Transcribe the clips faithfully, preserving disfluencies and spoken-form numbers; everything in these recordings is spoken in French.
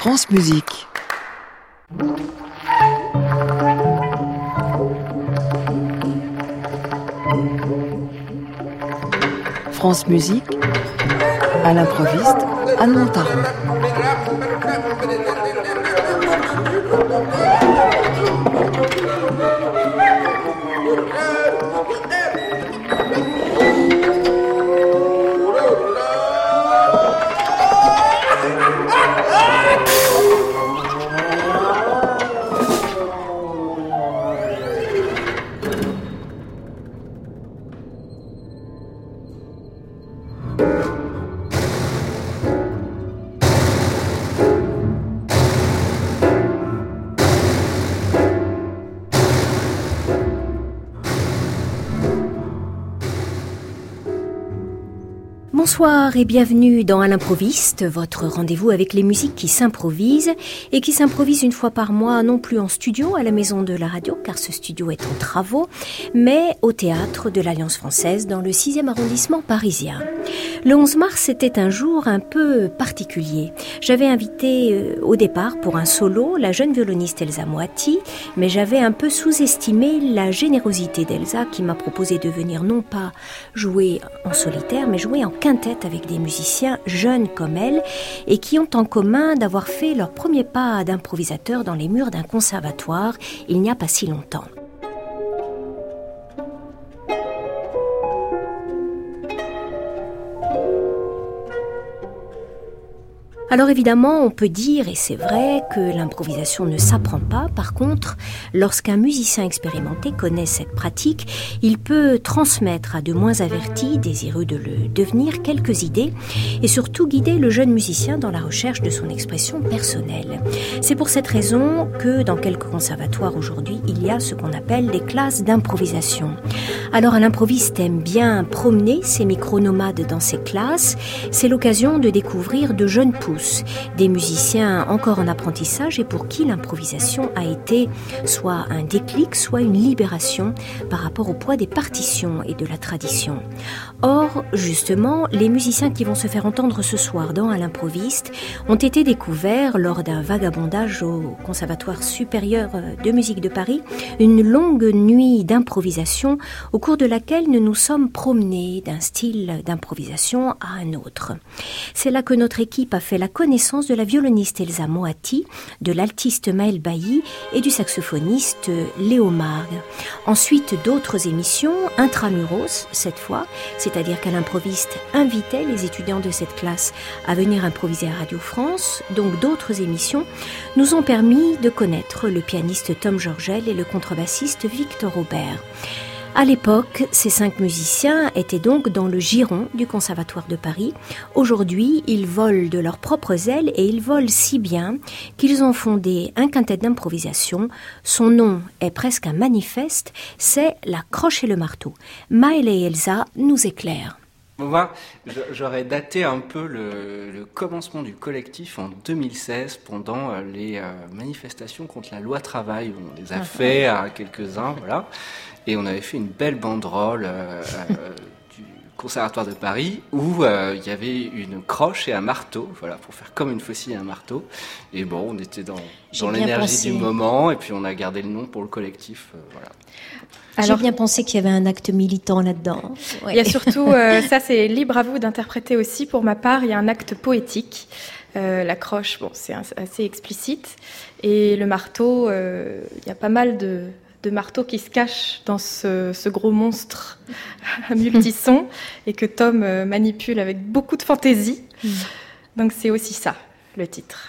France Musique. France Musique, à l'improviste, Anne Montaron. Bonsoir et bienvenue dans À l'improviste, votre rendez-vous avec les musiques qui s'improvisent et qui s'improvisent une fois par mois, non plus en studio à la Maison de la Radio, car ce studio est en travaux, mais au théâtre de l'Alliance française dans le sixième arrondissement parisien. Le onze mars était un jour un peu particulier. J'avais invité euh, au départ pour un solo la jeune violoniste Elsa Moatti, mais j'avais un peu sous-estimé la générosité d'Elsa qui m'a proposé de venir non pas jouer en solitaire, mais jouer en quintette avec des musiciens jeunes comme elle et qui ont en commun d'avoir fait leur premier pas d'improvisateur dans les murs d'un conservatoire il n'y a pas si longtemps. Alors évidemment, on peut dire, et c'est vrai, que l'improvisation ne s'apprend pas. Par contre, lorsqu'un musicien expérimenté connaît cette pratique, il peut transmettre à de moins avertis, désireux de le devenir, quelques idées et surtout guider le jeune musicien dans la recherche de son expression personnelle. C'est pour cette raison que dans quelques conservatoires aujourd'hui, il y a ce qu'on appelle des classes d'improvisation. Alors, l'improviste aime bien promener ses micro-nomades dans ces classes. C'est l'occasion de découvrir de jeunes pousses, des musiciens encore en apprentissage et pour qui l'improvisation a été soit un déclic, soit une libération par rapport au poids des partitions et de la tradition. Or, justement, les musiciens qui vont se faire entendre ce soir dans À l'improviste ont été découverts lors d'un vagabondage au Conservatoire supérieur de musique de Paris, une longue nuit d'improvisation au cours de laquelle nous nous sommes promenés d'un style d'improvisation à un autre. C'est là que notre équipe a fait la connaissance de la violoniste Elsa Moatti, de l'altiste Maëlle Bailly et du saxophoniste Léo Margue. Ensuite, d'autres émissions, intramuros cette fois, c'est-à-dire qu'à l'improviste invitait les étudiants de cette classe à venir improviser à Radio France. Donc d'autres émissions nous ont permis de connaître le pianiste Tom Georgel et le contrebassiste Victor Aubert. À l'époque, ces cinq musiciens étaient donc dans le giron du Conservatoire de Paris. Aujourd'hui, ils volent de leurs propres ailes et ils volent si bien qu'ils ont fondé un quintet d'improvisation. Son nom est presque un manifeste, c'est La Croche et le Marteau. Maëlle et Elsa nous éclairent. Moi, j'aurais daté un peu le, le commencement du collectif en deux mille seize pendant les euh, manifestations contre la loi travail. On les a fait à quelques-uns, voilà. Et on avait fait une belle banderole euh, euh, du Conservatoire de Paris où euh, il y avait une croche et un marteau, voilà, pour faire comme une faucille et un marteau. Et bon, on était dans, dans l'énergie pensé. du moment et puis on a gardé le nom pour le collectif, euh, voilà. Alors, j'ai bien pensé qu'il y avait un acte militant là-dedans. Ouais. Il y a surtout, euh, ça c'est libre à vous d'interpréter aussi, pour ma part, il y a un acte poétique. Euh, la croche, bon, c'est assez explicite. Et le marteau, euh, il y a pas mal de... de marteaux qui se cachent dans ce, ce gros monstre à multisons et que Tom manipule avec beaucoup de fantaisie. Mmh. Donc c'est aussi ça, le titre.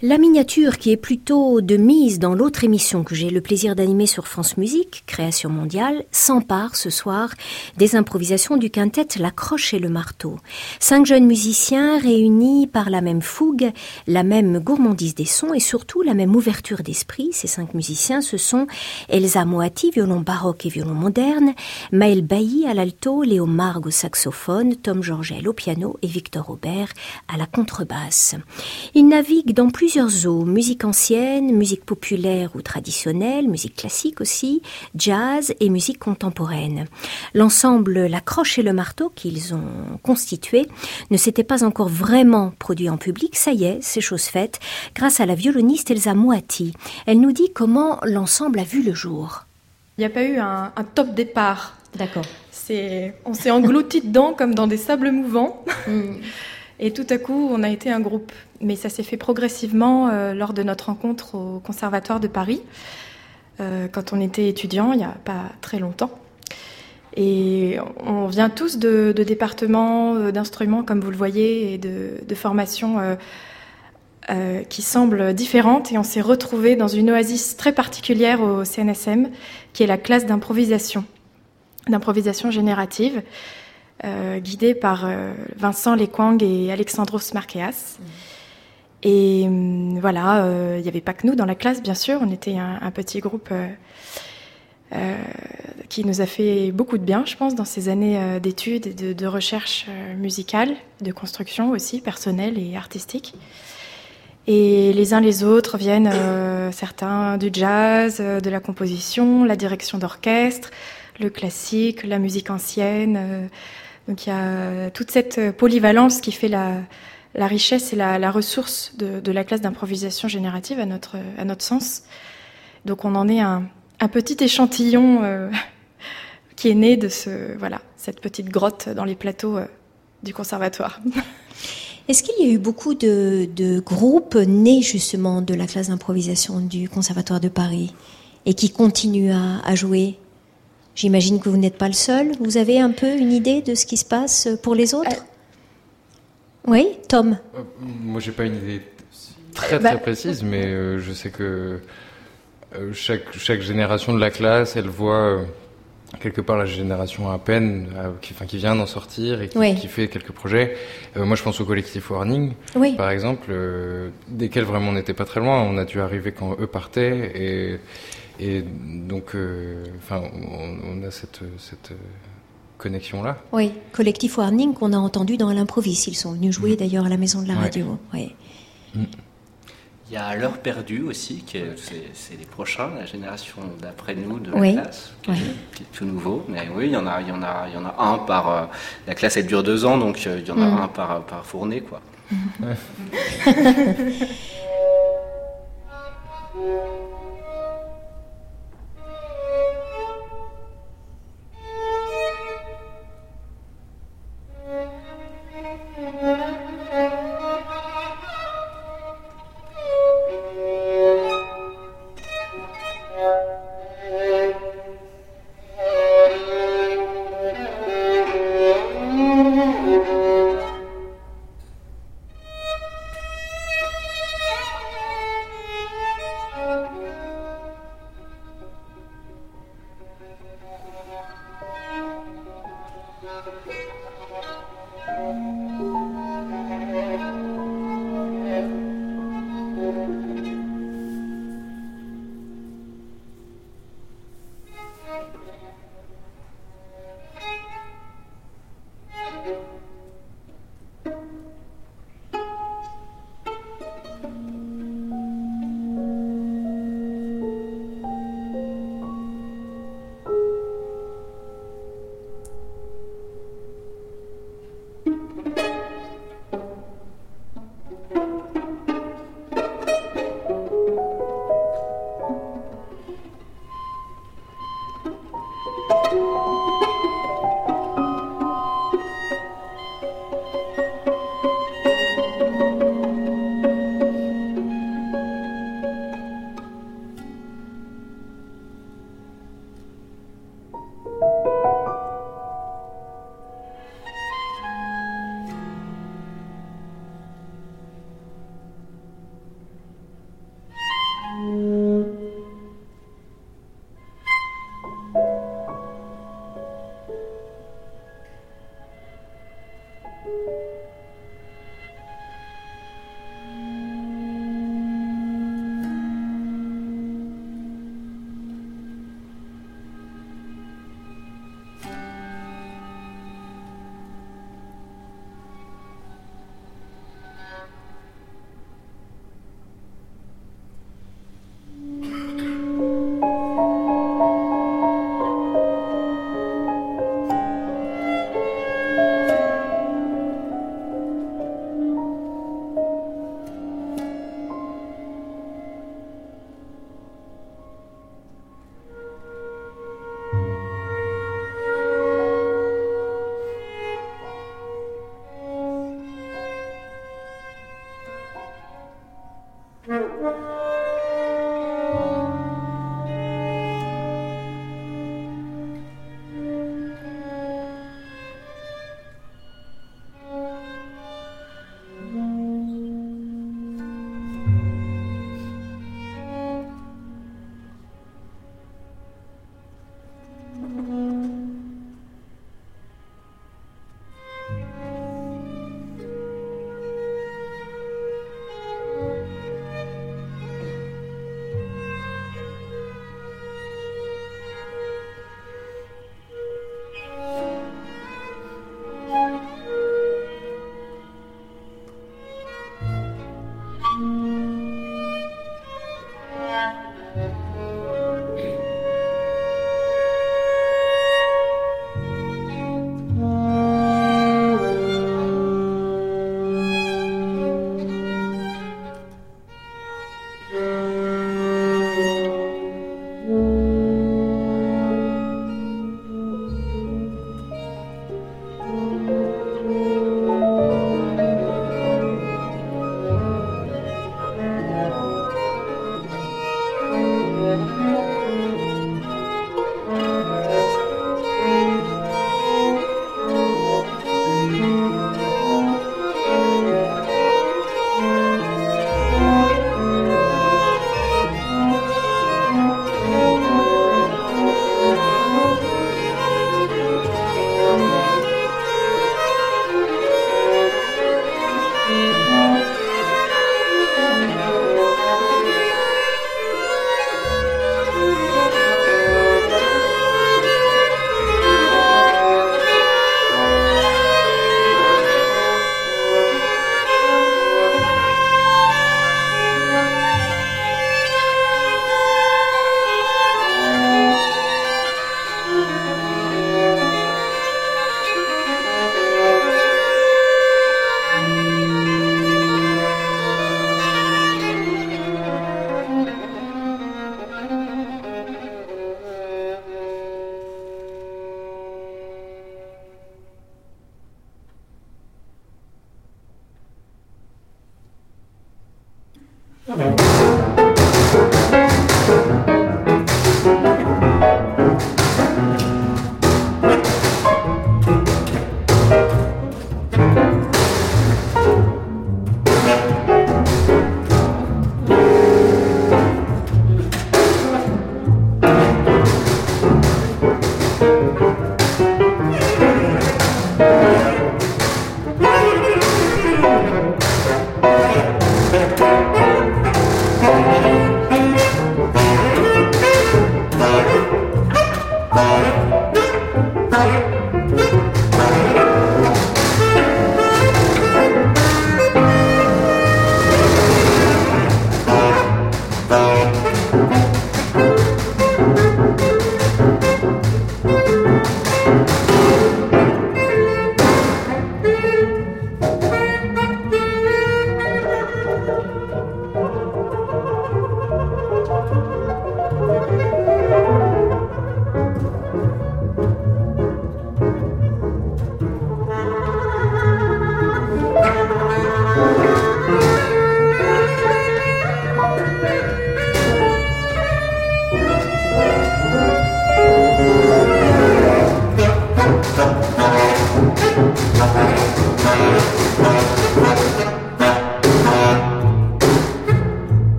La miniature, qui est plutôt de mise dans l'autre émission que j'ai le plaisir d'animer sur France Musique, Création mondiale, s'empare ce soir des improvisations du quintet La Croche et le Marteau. Cinq jeunes musiciens réunis par la même fougue, la même gourmandise des sons et surtout la même ouverture d'esprit. Ces cinq musiciens, ce sont Elsa Moati, violon baroque et violon moderne, Maël Bailly à l'alto, Léo Margue au saxophone, Tom Georgel au piano et Victor Aubert à la contrebasse. Ils naviguent dans plusieurs Plusieurs eaux, musique ancienne, musique populaire ou traditionnelle, musique classique aussi, jazz et musique contemporaine. L'ensemble La Croche et le Marteau qu'ils ont constitué ne s'était pas encore vraiment produit en public. Ça y est, c'est chose faite, grâce à la violoniste Elsa Moati. Elle nous dit comment l'ensemble a vu le jour. Il n'y a pas eu un, un top départ. D'accord. C'est, on s'est engloutis dedans comme dans des sables mouvants. Mm. Et tout à coup, on a été un groupe. Mais ça s'est fait progressivement euh, lors de notre rencontre au Conservatoire de Paris, euh, quand on était étudiants, il n'y a pas très longtemps. Et on vient tous de, de départements, euh, d'instruments, comme vous le voyez, et de, de formations euh, euh, qui semblent différentes. Et on s'est retrouvés dans une oasis très particulière au C N S M, qui est la classe d'improvisation, d'improvisation générative. Euh, guidé par euh, Vincent Lequang et Alexandros Marqueas. Mmh. Et euh, voilà, il euh, n'y avait pas que nous dans la classe, bien sûr. On était un, un petit groupe euh, euh, qui nous a fait beaucoup de bien, je pense, dans ces années euh, d'études et de, de recherche euh, musicale, de construction aussi, personnelle et artistique. Et les uns les autres viennent, euh, certains du jazz, euh, de la composition, la direction d'orchestre, le classique, la musique ancienne. Euh, Donc il y a toute cette polyvalence qui fait la, la richesse et la, la ressource de, de la classe d'improvisation générative à notre, à notre sens. Donc on en est un, un petit échantillon euh, qui est né de ce, voilà, cette petite grotte dans les plateaux euh, du conservatoire. Est-ce qu'il y a eu beaucoup de, de groupes nés justement de la classe d'improvisation du Conservatoire de Paris et qui continuent à, à jouer ? J'imagine que vous n'êtes pas le seul. Vous avez un peu une idée de ce qui se passe pour les autres ? euh... Oui, Tom ? euh, Moi, j'ai pas une idée très très bah... précise, mais euh, je sais que euh, chaque, chaque génération de la classe, elle voit euh, quelque part la génération à peine, euh, qui, enfin, qui vient d'en sortir et qui, oui. qui fait quelques projets. Euh, moi, je pense au collectif Warning, oui. par exemple, euh, desquels vraiment on n'était pas très loin. On a dû arriver quand eux partaient et... Et donc, euh, enfin, on, on a cette, cette connexion-là. Oui, collectif Warning qu'on a entendu dans l'improviste. Ils sont venus jouer mmh. d'ailleurs à la Maison de la Radio. Ouais. Mmh. Il y a L'Heure perdue aussi, qui est, c'est, c'est les prochains, la génération d'après nous de la oui. classe, qui, oui. est, qui est tout nouveau. Mais oui, il y en a, il y en a, il y en a un par. Euh, la classe elle dure deux ans, donc euh, il y en a mmh. un par, par fournée, quoi. Ouais.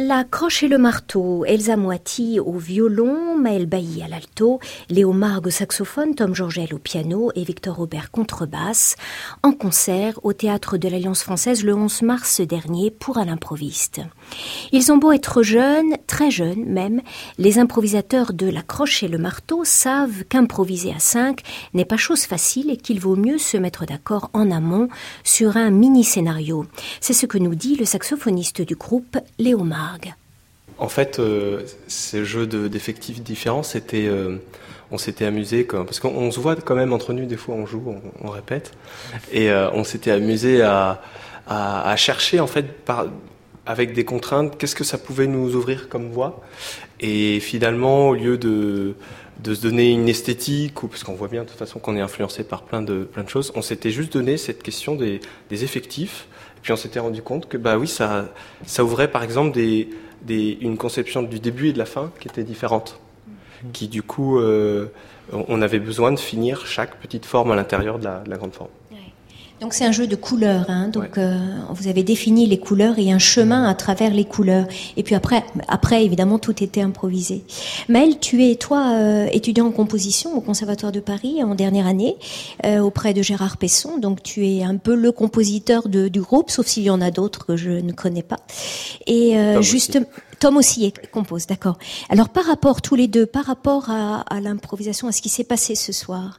La croche et le marteau, Elsa Moiti au violon, Maël Bailly à l'alto, Léo Margue au saxophone, Tom Georgel au piano et Victor Aubert contrebasse, en concert au Théâtre de l'Alliance française le onze mars dernier pour à l'improviste. Ils ont beau être jeunes, très jeunes même, les improvisateurs de la croche et le marteau savent qu'improviser à cinq n'est pas chose facile et qu'il vaut mieux se mettre d'accord en amont sur un mini-scénario. C'est ce que nous dit le saxophoniste du groupe, Léo Margue. En fait, euh, ces jeux de, d'effectifs différents, c'était, euh, on s'était amusé, quand, parce qu'on on se voit quand même entre nous, des fois on joue, on, on répète, et euh, on s'était amusé à, à, à chercher en fait, par, avec des contraintes, qu'est-ce que ça pouvait nous ouvrir comme voie. Et finalement, au lieu de, de se donner une esthétique, ou parce qu'on voit bien de toute façon qu'on est influencé par plein de, plein de choses, on s'était juste donné cette question des, des effectifs. Puis on s'était rendu compte que bah oui, ça, ça ouvrait par exemple des, des, une conception du début et de la fin qui était différente. Qui du coup, euh, on avait besoin de finir chaque petite forme à l'intérieur de la, de la grande forme. Donc c'est un jeu de couleurs, hein. Donc ouais. euh, vous avez défini les couleurs et un chemin à travers les couleurs. Et puis après, après évidemment, tout était improvisé. Maël, tu es toi euh, étudiant en composition au Conservatoire de Paris en dernière année euh, auprès de Gérard Pesson. Donc tu es un peu le compositeur de, du groupe, sauf s'il y en a d'autres que je ne connais pas. Et euh, juste. Tom aussi est, compose, d'accord. Alors par rapport, tous les deux, par rapport à, à l'improvisation, à ce qui s'est passé ce soir,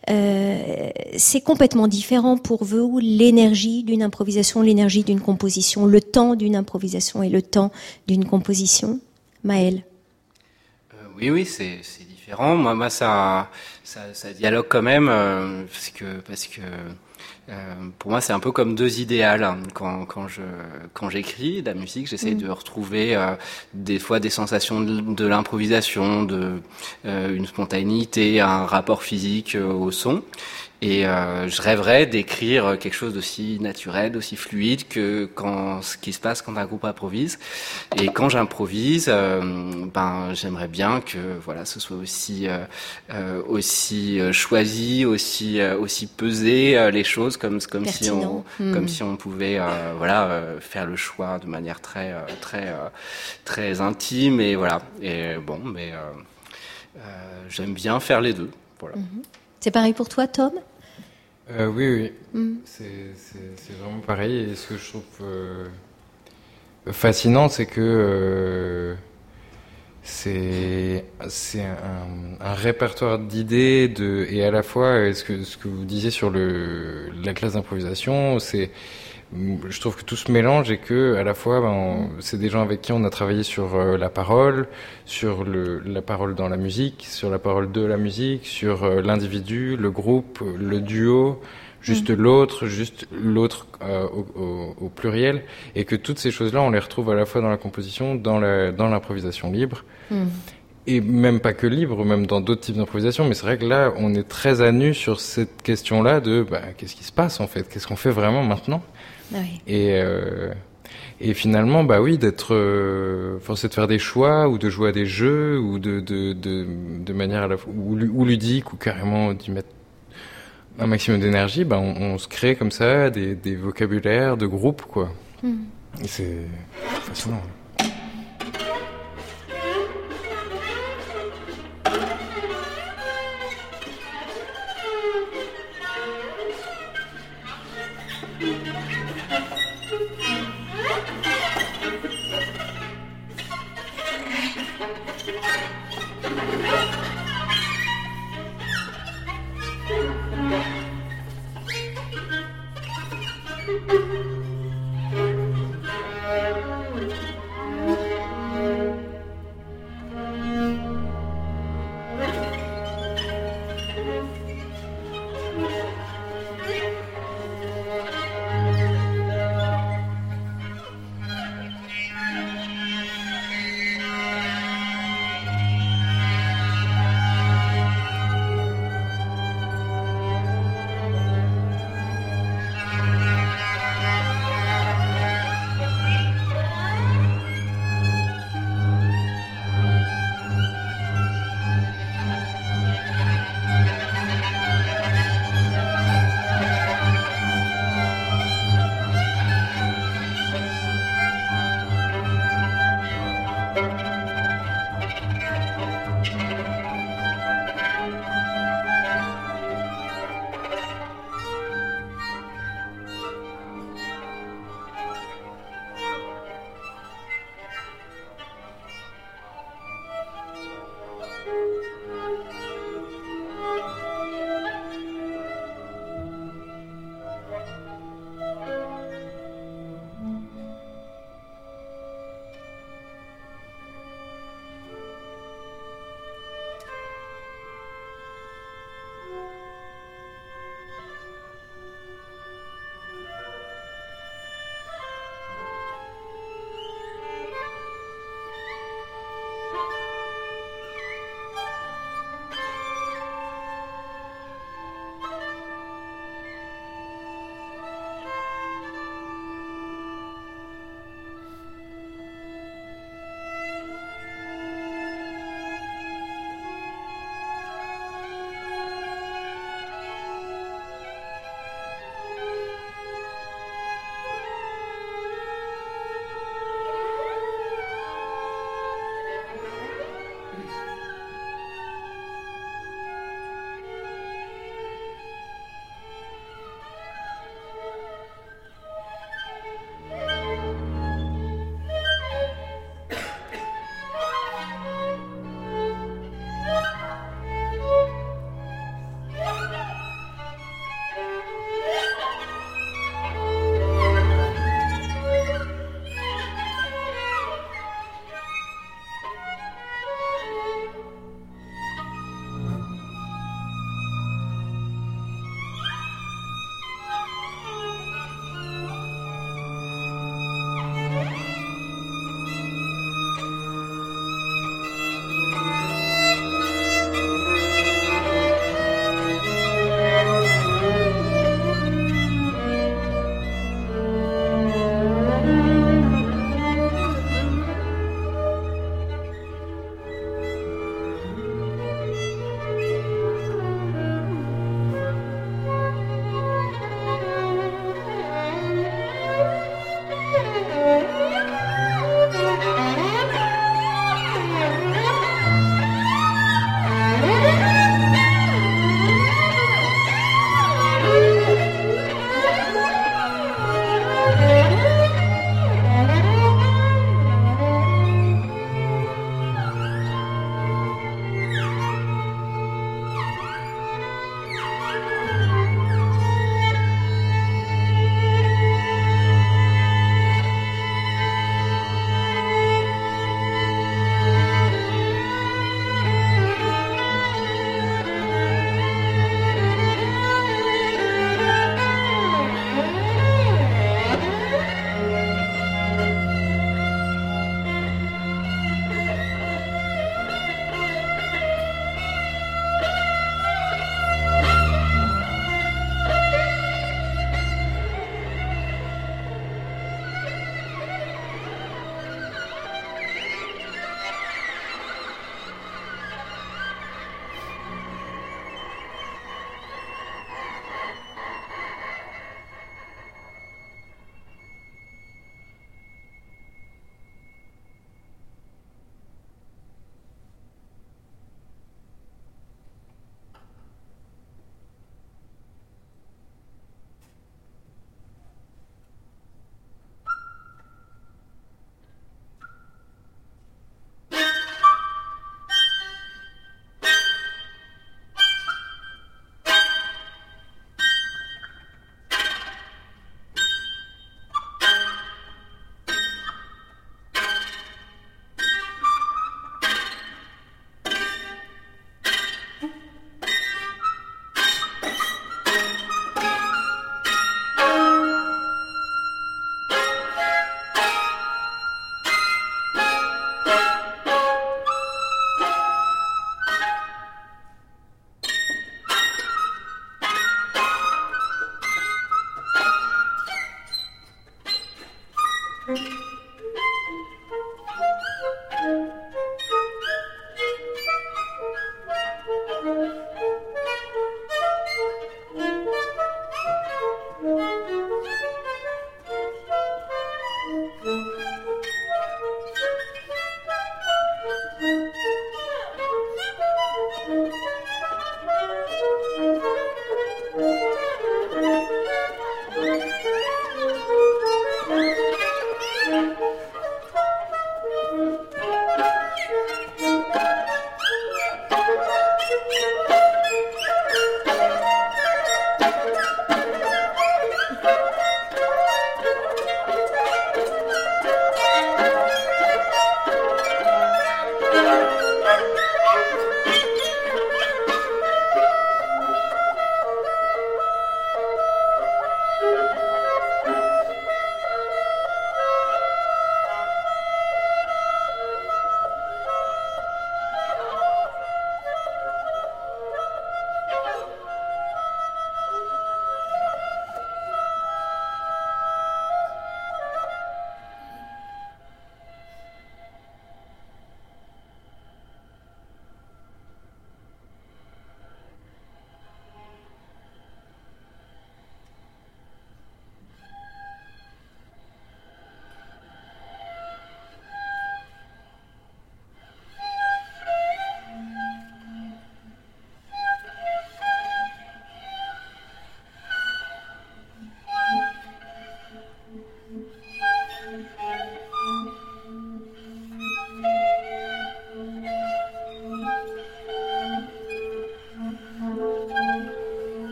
euh, c'est complètement différent pour vous, l'énergie d'une improvisation, l'énergie d'une composition, le temps d'une improvisation et le temps d'une composition. Maël? euh, Oui, oui, c'est, c'est différent. Moi, moi ça, ça, ça dialogue quand même, euh, parce que... Parce que Euh, pour moi, c'est un peu comme deux idéals. Quand, quand je, quand j'écris de la musique, j'essaye mmh. de retrouver euh, des fois des sensations de, de l'improvisation, de euh, une spontanéité, un rapport physique euh, au son. Et euh, je rêverais d'écrire quelque chose d'aussi naturel, d'aussi fluide que quand ce qui se passe quand un groupe improvise. Et quand j'improvise, euh, ben j'aimerais bien que voilà, ce soit aussi euh, euh, aussi choisi, aussi euh, aussi pesé euh, les choses comme comme Pertinent. si on mmh. comme si on pouvait euh, voilà euh, faire le choix de manière très euh, très euh, très intime et voilà. Et bon, mais euh, euh, j'aime bien faire les deux. Voilà. Mmh. C'est pareil pour toi, Tom? euh, Oui, oui. Mm. C'est, c'est, c'est vraiment pareil. Et ce que je trouve euh, fascinant, c'est que euh, c'est, c'est un, un répertoire d'idées de, et à la fois, ce que, ce que vous disiez sur le, la classe d'improvisation, c'est... Je trouve que tout se mélange et que à la fois ben, on, c'est des gens avec qui on a travaillé sur euh, la parole, sur le, la parole dans la musique, sur la parole de la musique, sur euh, l'individu, le groupe, le duo, juste mmh. l'autre, juste l'autre euh, au, au, au pluriel, et que toutes ces choses-là on les retrouve à la fois dans la composition, dans, la, dans l'improvisation libre. Mmh. Et même pas que libre, même dans d'autres types d'improvisation, mais c'est vrai que là, on est très à nu sur cette question-là de bah, qu'est-ce qui se passe en fait, qu'est-ce qu'on fait vraiment maintenant. Oui. Et, euh, et finalement, bah oui, d'être euh, forcé de faire des choix ou de jouer à des jeux ou de, de, de, de manière à la fois ou, ou ludique ou carrément d'y mettre un maximum d'énergie, bah on, on se crée comme ça des, des vocabulaires de groupe, quoi. Mm. Et c'est fascinant.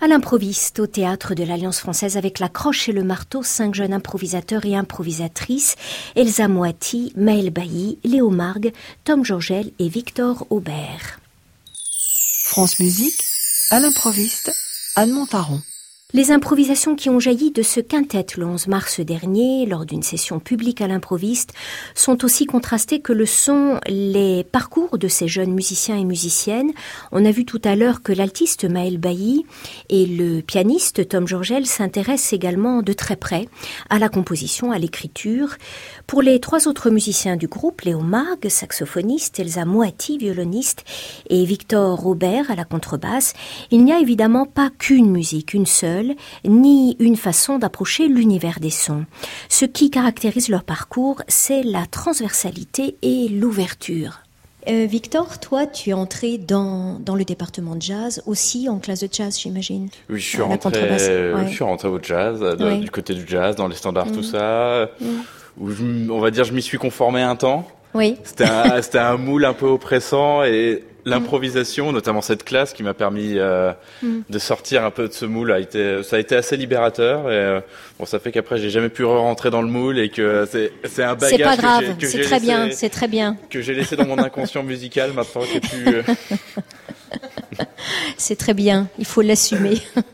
l'improviste au théâtre de l'Alliance française avec la croche et le marteau, cinq jeunes improvisateurs et improvisatrices, Elsa Moati, Maël Bailly, Léo Margues, Tom Georgel et Victor Aubert. France Musique, à l'improviste, Anne Montaron. Les improvisations qui ont jailli de ce quintet le onze mars dernier, lors d'une session publique à l'improviste, sont aussi contrastées que le sont les parcours de ces jeunes musiciens et musiciennes. On a vu tout à l'heure que l'altiste Maël Bailly et le pianiste Tom Georgel s'intéressent également de très près à la composition, à l'écriture. Pour les trois autres musiciens du groupe, Léo Margues, saxophoniste, Elsa Moati, violoniste, et Victor Aubert à la contrebasse, il n'y a évidemment pas qu'une musique, une seule, ni une façon d'approcher l'univers des sons. Ce qui caractérise leur parcours, c'est la transversalité et l'ouverture. Euh, Victor, toi, tu es entré dans, dans le département de jazz, aussi en classe de jazz, j'imagine. Oui, je suis, rentré, ouais. je suis rentré au jazz, de, ouais. du côté du jazz, dans les standards, mmh. tout ça, mmh. où je, on va dire je m'y suis conformé un temps. Oui. C'était un, c'était un moule un peu oppressant et l'improvisation, notamment cette classe qui m'a permis euh, mm. de sortir un peu de ce moule, a été, ça a été assez libérateur. Et, euh, bon, ça fait qu'après j'ai jamais pu re-rentrer dans le moule et que c'est, c'est un bagage c'est pas grave, que j'ai, que c'est j'ai très laissé, bien, c'est très bien. Que j'ai laissé dans mon inconscient musical maintenant qui est plus. Euh... C'est très bien, il faut l'assumer.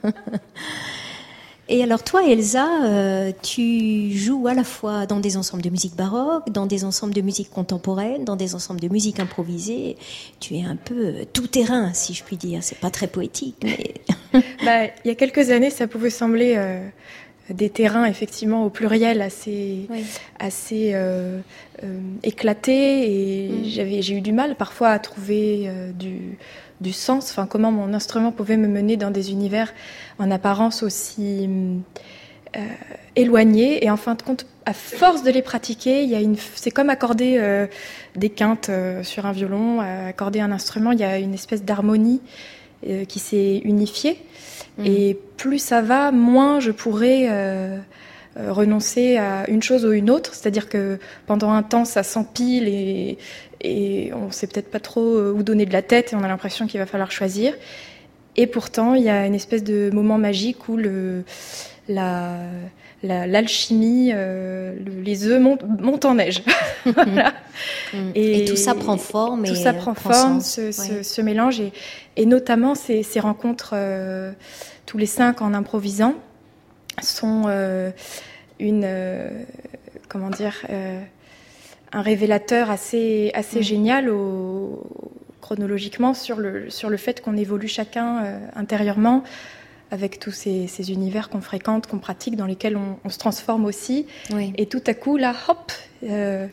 Et alors toi, Elsa, euh, tu joues à la fois dans des ensembles de musique baroque, dans des ensembles de musique contemporaine, dans des ensembles de musique improvisée. Tu es un peu tout terrain, si je puis dire. C'est pas très poétique, mais... bah, il y a quelques années, ça pouvait sembler euh, des terrains, effectivement, au pluriel, assez, oui. assez euh, euh, éclatés. Et mmh. j'avais, j'ai eu du mal, parfois, à trouver euh, du... du sens, enfin comment mon instrument pouvait me mener dans des univers en apparence aussi euh, éloignés. Et en fin de compte, à force de les pratiquer, il y a une, c'est comme accorder euh, des quintes euh, sur un violon, accorder un instrument. Il y a une espèce d'harmonie euh, qui s'est unifiée. Mmh. Et plus ça va, moins je pourrais euh, euh, renoncer à une chose ou une autre. C'est-à-dire que pendant un temps, ça s'empile et et on ne sait peut-être pas trop où donner de la tête et on a l'impression qu'il va falloir choisir. Et pourtant, il y a une espèce de moment magique où le, la, la, l'alchimie, euh, le, les œufs montent, montent en neige. Voilà. et, et tout ça prend forme. Tout et ça prend forme, ce, ouais. ce, ce mélange. Et, et notamment, ces, ces rencontres, euh, tous les cinq en improvisant, sont euh, une... Euh, comment dire euh, un révélateur assez, assez mmh. génial au, chronologiquement sur le, sur le fait qu'on évolue chacun euh, intérieurement avec tous ces, ces univers qu'on fréquente, qu'on pratique, dans lesquels on, on se transforme aussi. Oui. Et tout à coup, là, hop, euh,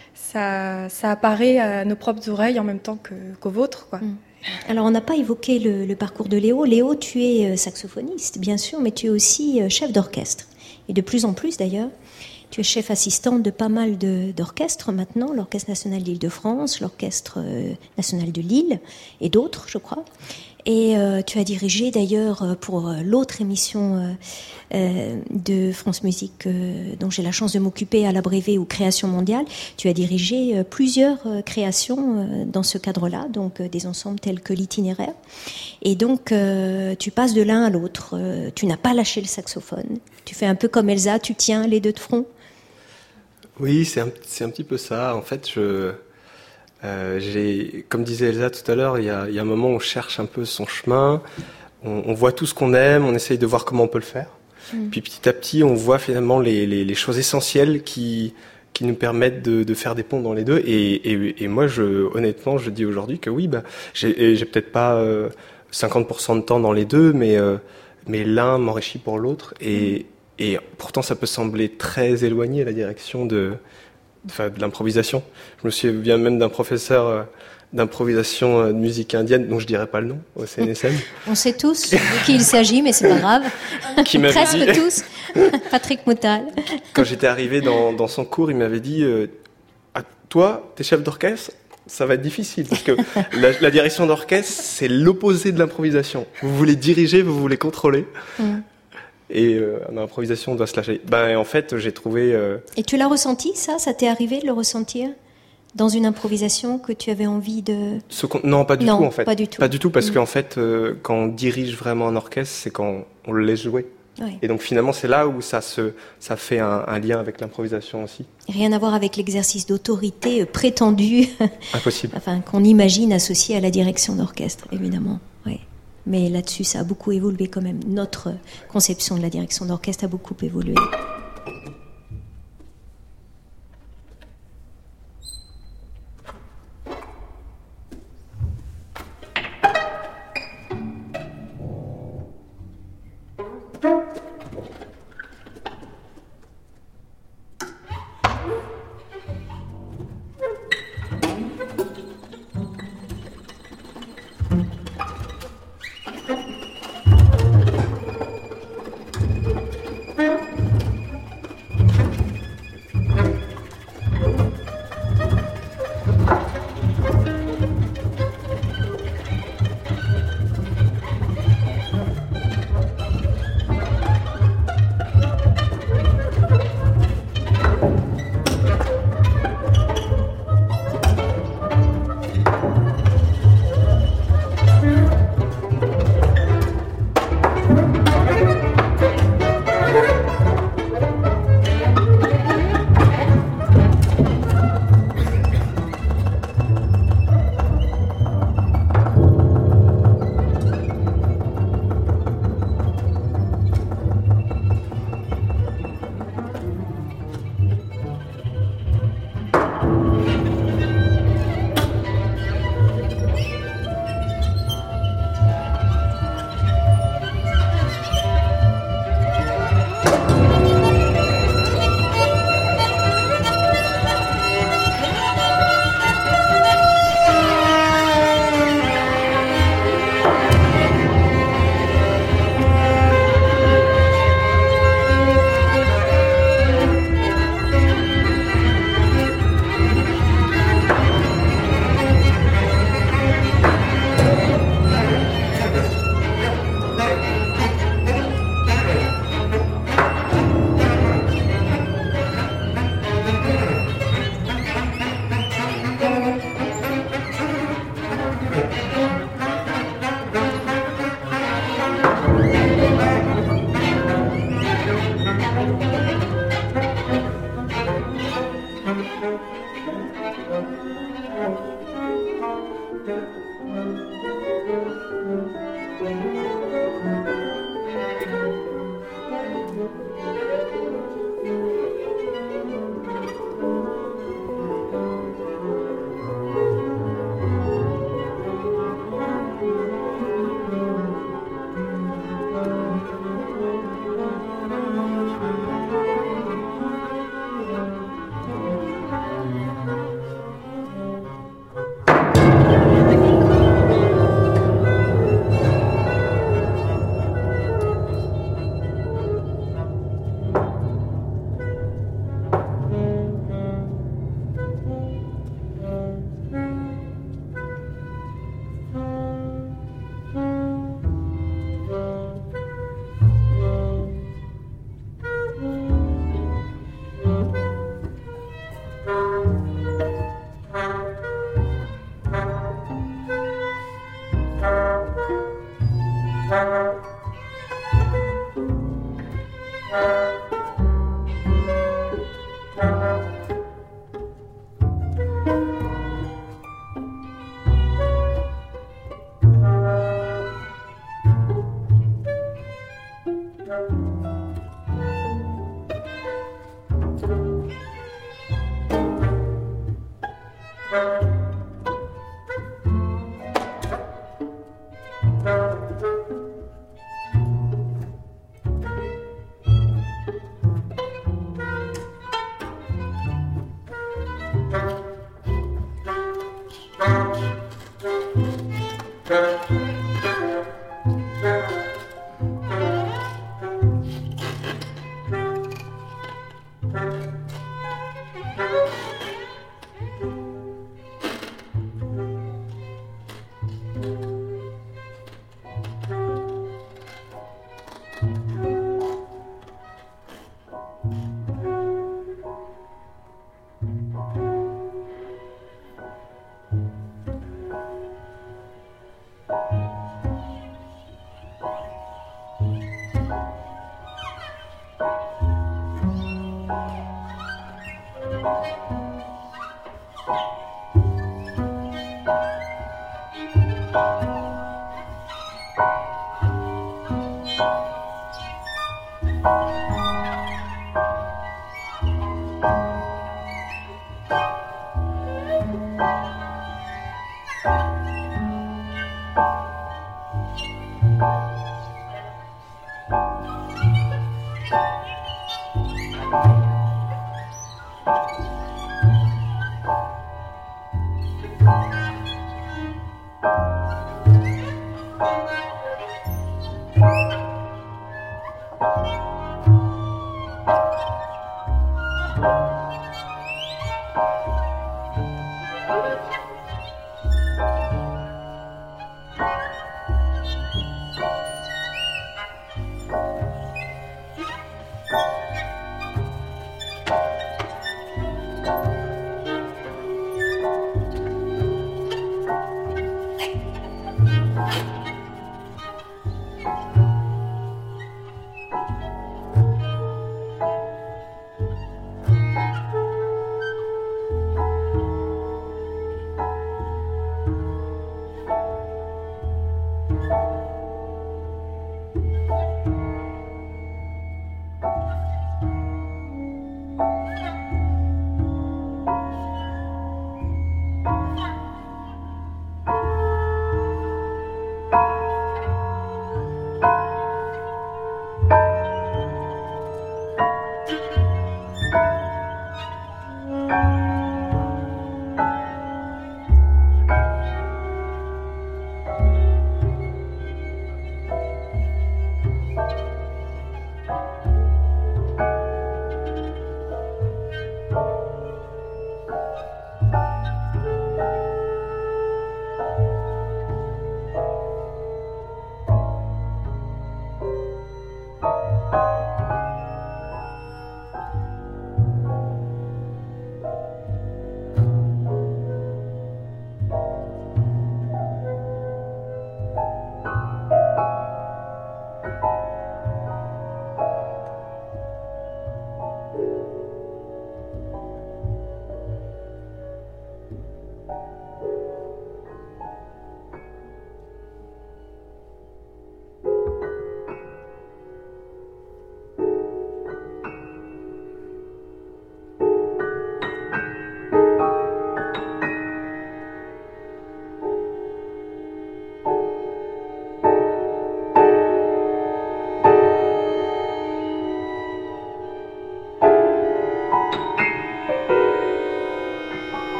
ça, ça apparaît à nos propres oreilles en même temps que, qu'aux vôtres, quoi. Mmh. Alors, on n'a pas évoqué le, le parcours de Léo. Léo, tu es saxophoniste, bien sûr, mais tu es aussi chef d'orchestre. Et de plus en plus, d'ailleurs. Tu es chef assistant de pas mal de, d'orchestres maintenant, l'Orchestre national d'Île-de-France, l'Orchestre euh, national de Lille et d'autres, je crois. Et euh, tu as dirigé d'ailleurs pour euh, l'autre émission euh, euh, de France Musique euh, dont j'ai la chance de m'occuper à l'Abrévé ou Création mondiale, tu as dirigé euh, plusieurs euh, créations euh, dans ce cadre-là, donc euh, des ensembles tels que l'Itinéraire. Et donc euh, tu passes de l'un à l'autre, euh, tu n'as pas lâché le saxophone, tu fais un peu comme Elsa, tu tiens les deux de front. Oui, c'est un, c'est un petit peu ça. En fait, je, euh, j'ai, comme disait Elsa tout à l'heure, il y a, il y a un moment où on cherche un peu son chemin, on, on voit tout ce qu'on aime, on essaye de voir comment on peut le faire. Mmh. Puis petit à petit, on voit finalement les, les, les choses essentielles qui, qui nous permettent de, de faire des ponts dans les deux. Et, et, et moi, je, honnêtement, je dis aujourd'hui que oui, bah, j'ai, j'ai peut-être pas euh, cinquante pour cent de temps dans les deux, mais, euh, mais l'un m'enrichit pour l'autre. Et, mmh. Et pourtant, ça peut sembler très éloigné, la direction de, enfin, de l'improvisation. Je me souviens même d'un professeur euh, d'improvisation euh, de musique indienne, dont je dirais pas le nom, au C N S M. On sait tous de qui il s'agit, mais c'est pas grave. Qui m'avait Presque dit... tous. Patrick Moutal. Quand j'étais arrivé dans, dans son cours, il m'avait dit euh, ah, toi, t'es chef d'orchestre, ça va être difficile, parce que la, la direction d'orchestre, c'est l'opposé de l'improvisation. Vous voulez diriger, vous voulez contrôler. Mm. Et euh, l'improvisation doit se lâcher. Ben, en fait, j'ai trouvé... Euh... Et tu l'as ressenti, ça ? Ça t'est arrivé de le ressentir ? dans une improvisation que tu avais envie de... Ce qu'on... Non, pas du non, tout en fait. Pas du tout. Pas du tout parce mmh. qu'en fait, euh, quand on dirige vraiment un orchestre, c'est quand on le laisse jouer. Ouais. Et donc finalement, c'est là où ça, se, ça fait un, un lien avec l'improvisation aussi. Rien à voir avec l'exercice d'autorité prétendu. Impossible. Enfin, qu'on imagine associé à la direction d'orchestre, évidemment. Ouais. Mais là-dessus, ça a beaucoup évolué quand même. Notre conception de la direction d'orchestre a beaucoup évolué.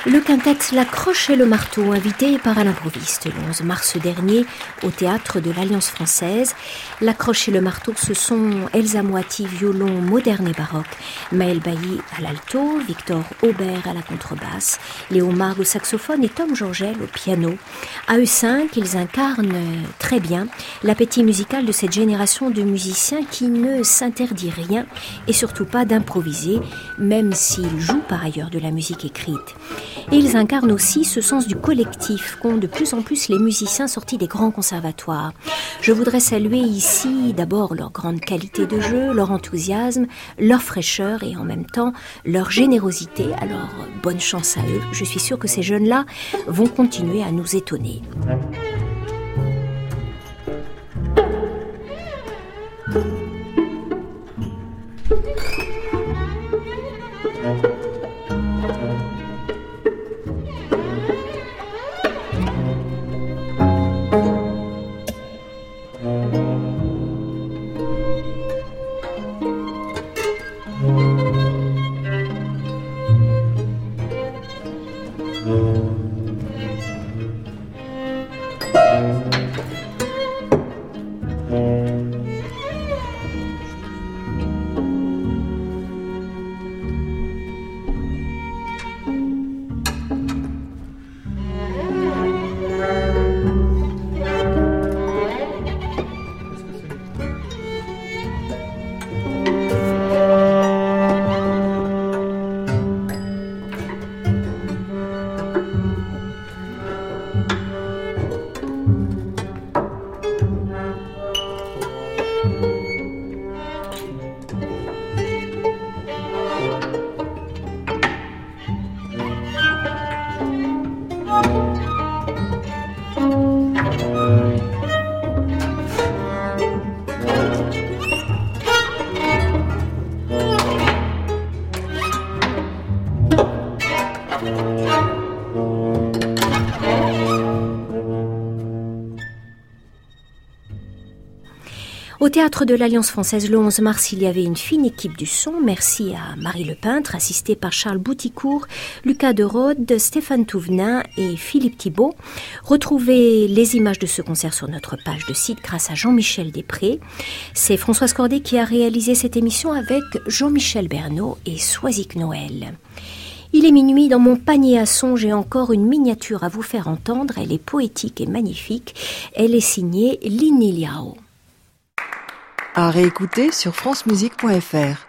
Le quintet La Croche et le Marteau, invité par Alain Provist le onze mars dernier au Théâtre de l'Alliance Française. La Croche et le Marteau, ce sont Elsa Moiti, violon moderne et baroque, Maël Bailly à l'alto, Victor Aubert à la contrebasse, Léo Margue au saxophone et Tom Georgel au piano. À eux cinq, ils incarnent très bien l'appétit musical de cette génération de musiciens qui ne s'interdit rien et surtout pas d'improviser, même s'ils jouent par ailleurs de la musique écrite. Et ils incarnent aussi ce sens du collectif qu'ont de plus en plus les musiciens sortis des grands conservatoires. Je voudrais saluer ici d'abord leur grande qualité de jeu, leur enthousiasme, leur fraîcheur et en même temps leur générosité. Alors bonne chance à eux, je suis sûre que ces jeunes-là vont continuer à nous étonner. Au Théâtre de l'Alliance Française, le onze mars, il y avait une fine équipe du son. Merci à Marie Lepeintre, assistée par Charles Bouticourt, Lucas de Rode, Stéphane Touvenin et Philippe Thibault. Retrouvez les images de ce concert sur notre page de site grâce à Jean-Michel Després. C'est Françoise Cordet qui a réalisé cette émission avec Jean-Michel Bernot et Soisic Noël. Il est minuit, dans mon panier à son, j'ai encore une miniature à vous faire entendre. Elle est poétique et magnifique. Elle est signée Lini Liao. À réécouter sur francemusique point f r.